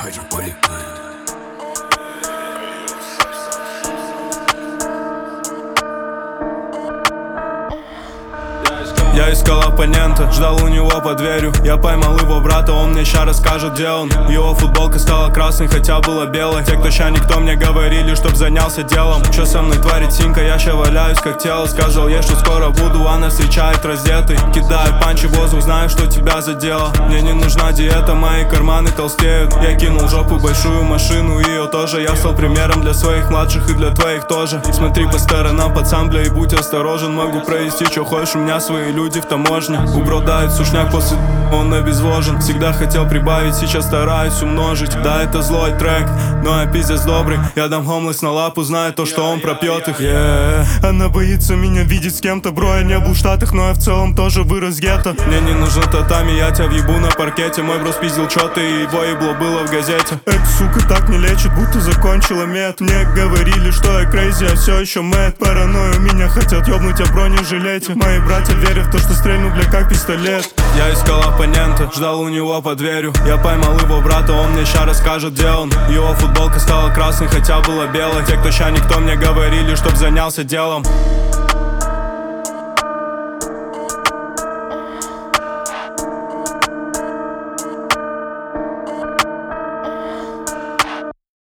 Я искал оппонента, ждал у него под дверью. Я поймал его брата, он мне ща расскажет, где он. Его футболка стала красной, хотя была белой. Те, кто ща никто, мне говорили, чтоб занялся делом. Чё со мной творит синька, я ща валяюсь как тело. Сказал ей, что скоро буду, она встречает раздетый. Кидаю панчи в воздух, знаю, что тебя задело. Мне не нужна диета, мои карманы толстеют. Я кинул жопу большую машину, ее тоже. Я стал примером для своих младших и для твоих тоже. Смотри по сторонам, пацан, бля, и будь осторожен. Могу провести, что хочешь, у меня свои люди в таможне. У бро дает сушняк, после он обезвожен. Всегда хотел прибавить, сейчас стараюсь умножить. Да, это злой трек, но я пиздец добрый. Я дам хомлес на лапу, знаю то, что он пропьет их. Она боится меня видеть с кем-то, бро, я не был в Штатах, но я в целом тоже вырос гетто. Мне не нужно татами, я тебя въебу на паркете. Мой бро спиздил чё-то, и его ебло было в газете. Эта сука так не лечит, будто закончила мед. Мне говорили, что я крейзи, а все еще мэд. Паранойю меня хотят ёбнуть, а бро не жалейте. Мои братья верят в то, что стрельну, бля, как пистолет. Я искал оппонента, ждал у него под дверью. Я поймал его брата, он мне ща расскажет, где он. Его футболка стала красной, хотя была белой. Те, кто ща никто, мне говорили, чтоб занялся делом.